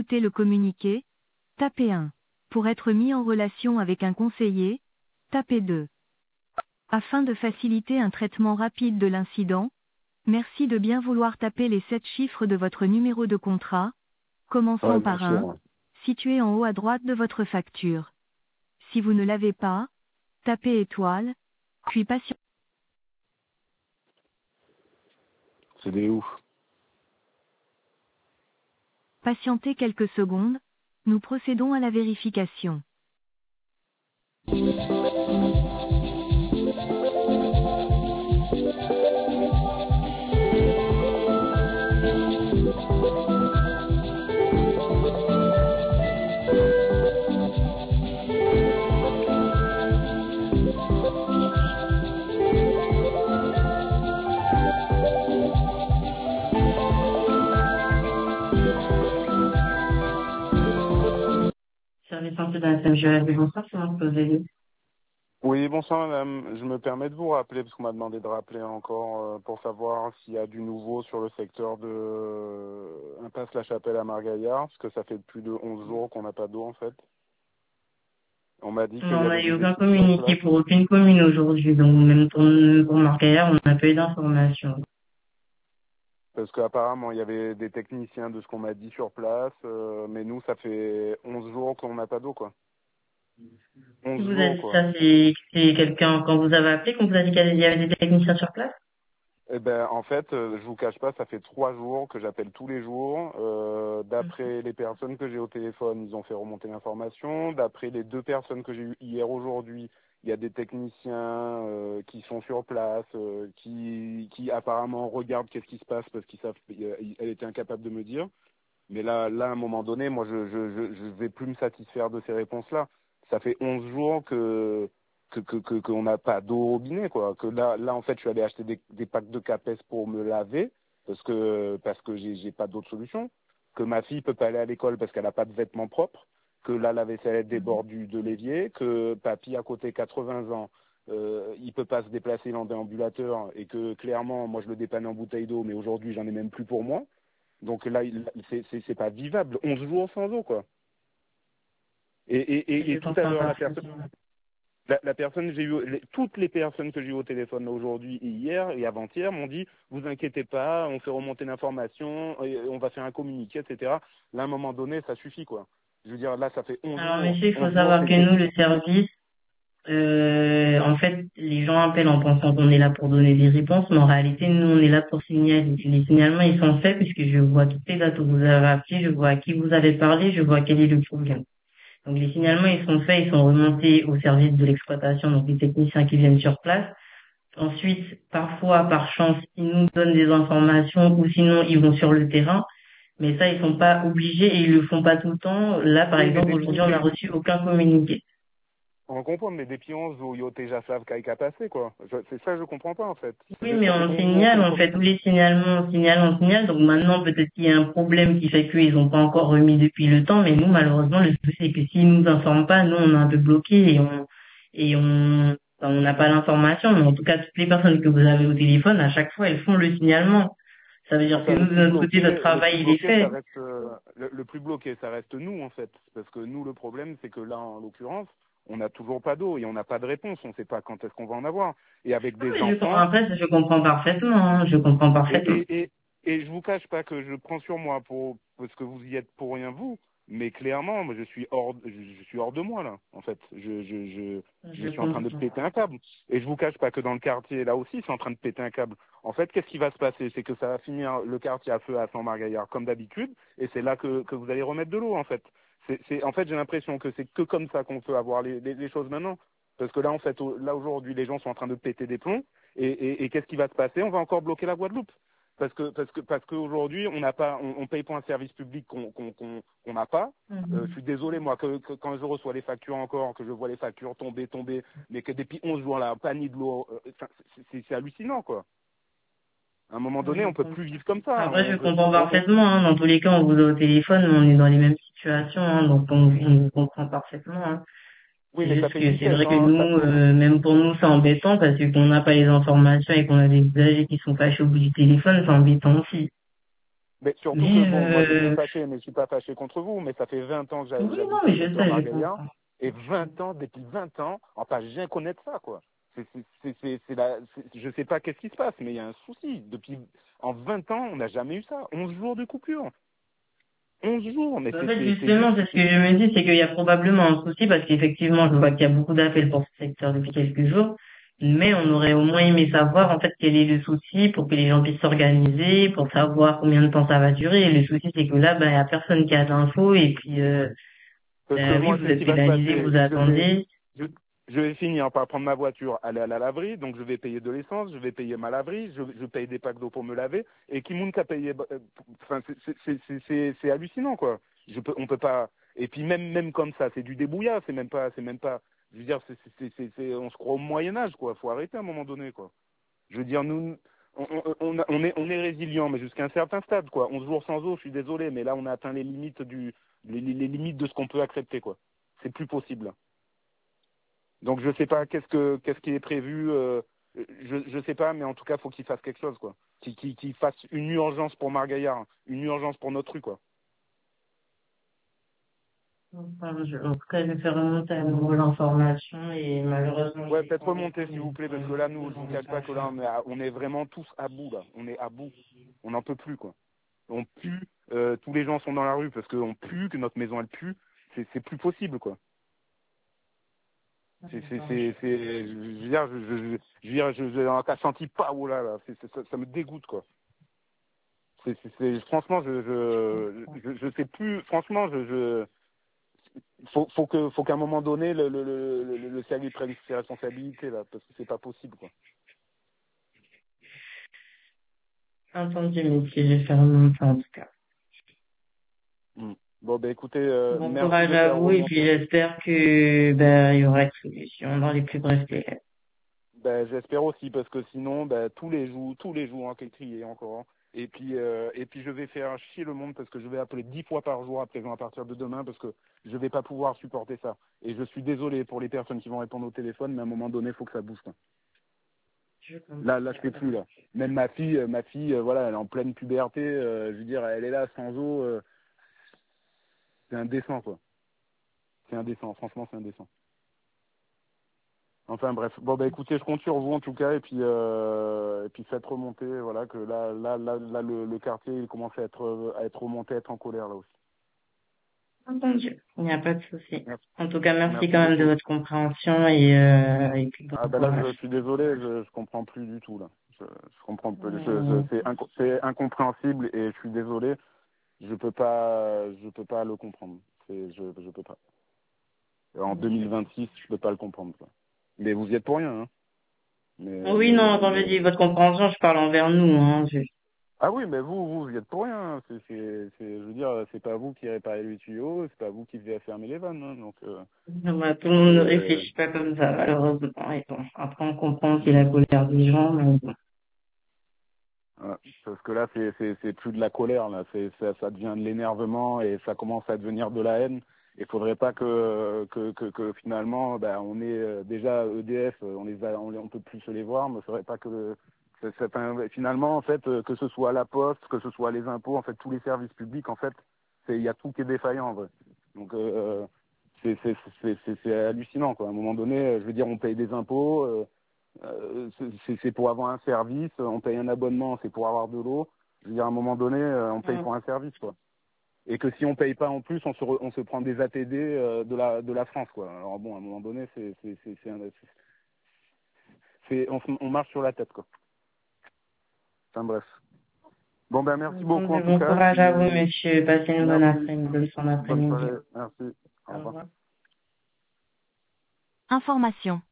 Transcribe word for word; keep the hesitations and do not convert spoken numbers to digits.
écouter le communiqué, tapez un. Pour être mis en relation avec un conseiller, tapez deux. Afin de faciliter un traitement rapide de l'incident, merci de bien vouloir taper les sept chiffres de votre numéro de contrat, commençant Ouais, bien par sûr. un, Ouais. situé en haut à droite de votre facture. Si vous ne l'avez pas, tapez étoile, puis patientez. C'est des ouf. Patientez quelques secondes, nous procédons à la vérification. Service un peu d'un S M G à la bonsoir, c'est moi que vous avez. Oui, bonsoir madame. Je me permets de vous rappeler, parce qu'on m'a demandé de rappeler encore, euh, pour savoir s'il y a du nouveau sur le secteur de euh, Impasse La Chapelle à Margaillard, parce que ça fait plus de onze jours qu'on n'a pas d'eau en fait. On m'a dit qu'il Non, on y n'a avait eu des aucun équipes sur communiqué place. pour aucune commune aujourd'hui, donc même pour, pour Marcaillard, on n'a pas eu d'informations. Parce qu'apparemment, il y avait des techniciens de ce qu'on m'a dit sur place, euh, mais nous, ça fait onze jours qu'on n'a pas d'eau, quoi. Qui Onze vous a jours, dit quoi. ça? C'est c'est quelqu'un, quand vous avez appelé, qu'on vous a dit qu'il y avait des techniciens sur place? Eh ben, en fait, euh, je vous cache pas, ça fait trois jours que j'appelle tous les jours. Euh, d'après les personnes que j'ai au téléphone, ils ont fait remonter l'information. D'après les deux personnes que j'ai eues hier, aujourd'hui, il y a des techniciens euh, qui sont sur place, euh, qui, qui apparemment regardent qu'est-ce qui se passe parce qu'ils savent, euh, elle était incapable de me dire. Mais là, là, à un moment donné, moi, je, je, je, je vais plus me satisfaire de ces réponses-là. Ça fait onze jours que que que que- qu'on n'a pas d'eau au robinet, quoi. Que là, là, en fait, je suis allé acheter des, des packs de capes pour me laver parce que parce que j'ai j'ai pas d'autre solution. Que ma fille peut pas aller à l'école parce qu'elle a pas de vêtements propres. Que là, la vaisselle déborde du de l'évier. Que papy à côté quatre-vingts ans, euh, il peut pas se déplacer en déambulateur et que clairement, moi, je le dépanne en bouteille d'eau, mais aujourd'hui, j'en ai même plus pour moi. Donc là, il- c'est c'est c'est pas vivable. onze jours sans eau, quoi. Et, et, et, Je et tout à comprends l'heure, la personne, parfaitement. la, la personne, j'ai eu les- toutes les personnes que j'ai eu au téléphone aujourd'hui et hier et avant-hier m'ont dit, vous inquiétez pas, on fait remonter l'information, et on va faire un communiqué, et cetera. Là, à un moment donné, ça suffit, quoi. Je veux dire, là, ça fait onze Alors, jours. monsieur, il faut onze jours, savoir c'est que que nous, le service, euh, en fait, les gens appellent en pensant qu'on est là pour donner des réponses, mais en réalité, nous, on est là pour signaler. Les signalements, ils sont faits puisque je vois toutes les dates où vous avez appelé, je vois à qui vous avez parlé, je vois quel est le problème. Donc les signalements, ils sont faits, ils sont remontés au service de l'exploitation, donc les techniciens qui viennent sur place. Ensuite, parfois, par chance, ils nous donnent des informations ou sinon ils vont sur le terrain. Mais ça, ils sont pas obligés et ils le font pas tout le temps. Là, par oui, mais exemple, depuis, aujourd'hui, on n'a reçu aucun communiqué. on comprend, mais depuis onze jours, il y a déjà savent qu'à passer, quoi. Je- C'est ça, que je comprends pas, en fait. Oui, Je- mais Ça fait on onze jours signale, qu'on on fait communique. tous les signalements, on signale, on signale. Donc maintenant, peut-être qu'il y a un problème qui fait qu'ils n'ont pas encore remis depuis le temps. Mais nous, malheureusement, le souci, c'est que s'ils nous informent pas, nous, on est un peu bloqués et on, et on, enfin, on n'a pas l'information. Mais en tout cas, toutes les personnes que vous avez au téléphone, à chaque fois, elles font le signalement. Ça veut dire que Enfin, le nous, de plus notre côté, notre bloqué, le plus travail, il est bloqué, ça fait. reste euh, le, le plus bloqué, ça reste nous en fait, parce que nous le problème, c'est que là, en l'occurrence, on n'a toujours pas d'eau et on n'a pas de réponse, on ne sait pas quand est-ce qu'on va en avoir. Et avec Non, des mais je, enfants, après, je comprends parfaitement, hein, je comprends et parfaitement. et et et je vous cache pas que je prends sur moi pour parce que vous y êtes pour rien vous, mais clairement, moi, je suis hors, je, je suis hors de moi là, en fait. Je je je je Je suis en train de comprends. péter un câble. Et je vous cache pas que dans le quartier là aussi, c'est en train de péter un câble. En fait, qu'est-ce qui va se passer? C'est que ça va finir le quartier à feu à Saint-Margaillard comme d'habitude, et c'est là que que vous allez remettre de l'eau en fait. C'est c'est en fait j'ai l'impression que c'est que comme ça qu'on peut avoir les, les les choses maintenant. Parce que là, en fait, au- là aujourd'hui, les gens sont en train de péter des plombs. Et, et, et qu'est-ce qui va se passer? On va encore bloquer la Guadeloupe. Parce que parce que parce qu'aujourd'hui on n'a pas on, on paye pour un service public qu'on qu'on qu'on qu'on n'a pas. Euh, je Mhm. suis désolé moi que, que quand je reçois les factures encore, que je vois les factures tomber tomber, mais que depuis onze jours là, pas ni de l'eau, euh, enfin, c'est c'est- c'est hallucinant quoi. À un moment donné, Je on peut comprends. plus vivre comme ça. Après, On je peut comprends on, on- parfaitement, hein. Dans tous les cas, on vous a au téléphone, on est dans les mêmes situations, hein, donc on, on vous comprend parfaitement, hein. oui, C'est mais ça juste fait que c'est dix-sept vrai que ans. nous, Ça, euh, même pour nous, c'est embêtant parce que qu'on n'a pas les informations et qu'on a des usagers qui sont cachés au bout du téléphone, c'est embêtant aussi. Mais surtout Mais, que, bon, moi je suis euh, fâché, mais je suis pas fâché contre vous, mais ça fait vingt ans que oui, j'habite non, au mais je secteur sais, je Margaya, comprends. et vingt ans, depuis vingt ans, enfin, je viens connaître ça, quoi. C'est, c'est, c'est, c'est, c'est la, c'est- je sais pas qu'est-ce qui se passe, mais il y a un souci. Depuis, en vingt ans, on n'a jamais eu ça. Onze jours de coupure. Onze jours, mais En c'est, fait, c'est, c'est justement, juste, c'est ce que c'est- je me dis, c'est qu'il y a probablement un souci parce qu'effectivement, je vois qu'il y a beaucoup d'appels pour ce secteur depuis quelques jours, mais on aurait au moins aimé savoir en fait quel est le souci pour que les gens puissent s'organiser, pour savoir combien de temps ça va durer. Et le souci, c'est que là, ben, il y a personne qui a d'infos et puis, euh, parce que ben oui, moi, vous c'est ce êtes qui va se pénalisé, passer. vous Je vais, attendez. je, je vais finir par prendre ma voiture, aller à la laverie, donc je vais payer de l'essence, je vais payer ma laverie, je, je paye des packs d'eau pour me laver, et qui moun qu'a payé, euh, enfin, c'est, c'est, c'est, c'est, c'est c'est hallucinant, quoi. Je peux, on peut pas, et puis même, même comme ça, c'est du débrouillard, c'est même pas, c'est même pas, je veux dire, c'est, c'est, c'est, c'est, c'est- on se croit au Moyen-Âge, quoi. Faut arrêter à un moment donné, quoi. Je veux dire, nous, on, on, on, a- on est, on est résilient, mais jusqu'à un certain stade, quoi. Onze jours sans eau, je suis désolé, mais là, on a atteint les limites du, les, les les limites de ce qu'on peut accepter, quoi. C'est plus possible. Donc je sais pas qu'est-ce que qu'est-ce qui est prévu. Euh, je je sais pas, mais en tout cas faut qu'il fasse quelque chose quoi. Qu'il qu'il qu'il fasse une urgence pour Margaillard, une urgence pour notre rue quoi. Enfin, je- en tout cas, je vais faire remonter à nouveau l'information et malheureusement, je Ouais, vais peut-être prendre le temps remonter s'il vous de plaît parce que de- là de nous je vous demander cache ça. pas que là on est à- on est vraiment tous à bout là. On est à bout. On n'en peut plus quoi. On pue. Euh, tous les gens sont dans la rue parce qu'on pue, que notre maison elle pue. C'est c'est plus possible quoi. C'est c'est c'est c'est. Je veux dire je je je je veux dire je j'ai un cas senti pas oh là là. C'est c'est- ça, ça me dégoûte quoi. C'est, c'est, c'est- franchement, je, je, je, je sais plus. Franchement, je, je, faut, faut que, faut qu'à un moment donné, le, le, le, le, le service prenne ses responsabilités là, parce que c'est pas possible, quoi. Entendu, monsieur, je vais faire remonter en tout cas. Mm. Bon, ben écoutez, euh, Bon merci courage de à faire vous et puis remonter. j'espère que ben il y aura une solution dans les plus brefs délais. Ben, j'espère aussi, parce que sinon, ben, tous les jours, tous les jours, hein, qu'elle crier encore. Hein. Et puis, euh, et puis, je vais faire chier le monde parce que je vais appeler dix fois par jour à présent à partir de demain parce que je vais pas pouvoir supporter ça. Et je suis désolé pour les personnes qui vont répondre au téléphone, mais à un moment donné, il faut que ça bouge. Quoi. Je comprends. Là, là, je peux plus là. Même ma fille, euh, ma fille, euh, voilà, elle est en pleine puberté. Euh, je veux dire, elle est là sans eau. Euh, c'est indécent, quoi. C'est indécent. Franchement, c'est indécent. Enfin bref. Bon bah écoutez, je compte sur vous en tout cas et puis euh, et puis faites remonter, voilà, que là, là, là, là, le, le quartier il commence à être à être remonté, à être en colère là aussi. Entendu. Il n'y a pas de souci. Merci, En tout cas, merci merci quand même de beaucoup. votre compréhension et, euh, et puis bon Ah ben là, je courage. suis désolé, je, je comprends plus du tout là. Je, je comprends pas. Je, je, Hum, c'est, inco- c'est incompréhensible et je suis désolé. Je peux pas, je peux pas le comprendre. C'est, je, je peux pas. En deux mille vingt-six, je peux pas le comprendre. Quoi. Mais vous y êtes pour rien, hein. Mais, Oui, non, mais, quand je mais... dis votre compréhension, je parle envers nous, hein. Je... Ah oui, mais vous, vous, vous y êtes pour rien. Hein. C'est, c'est, c'est, je veux dire, c'est pas vous qui réparez les tuyaux, c'est pas vous qui devez fermer les vannes. Hein. Donc, euh, Bah, tout le monde ne c'est, réfléchit pas comme ça, malheureusement. Et bon, après, on comprend qu'il y a la colère des gens, mais bon. ouais, parce que là, c'est, c'est, c'est plus de la colère. Là, c'est, ça, ça devient de l'énervement et ça commence à devenir de la haine. Il faudrait pas que, que, que, que finalement, bah, on est euh, déjà E D F, euh, on les a, on, les- on peut plus se les voir, mais il faudrait pas que c'est- c'est un- finalement, en fait, euh, que ce soit la poste, que ce soit les impôts, en fait, tous les services publics, en fait, c'est, il y a tout qui est défaillant, en vrai. Donc, euh, c'est, c'est, c'est, c'est, c'est hallucinant, quoi. À un moment donné, euh, je veux dire, on paye des impôts, euh, euh, c'est, c'est c'est pour avoir un service, on paye un abonnement, c'est pour avoir de l'eau. Je veux dire, à un moment donné, euh, on paye Hum. pour un service, quoi et que si on paye pas en plus, on se, re- on se prend des A T D euh, de la de la France quoi. Alors bon, à un moment donné, c'est c'est c'est c'est, un- c'est- c'est- on, se- on marche sur la tête quoi. Enfin bref. Bon ben merci beaucoup en Entendu. tout Bon cas. courage à vous, Puis monsieur. Passez une bonne merci, après-midi, son bonne après-midi. soirée, merci, au Au revoir. revoir. Information.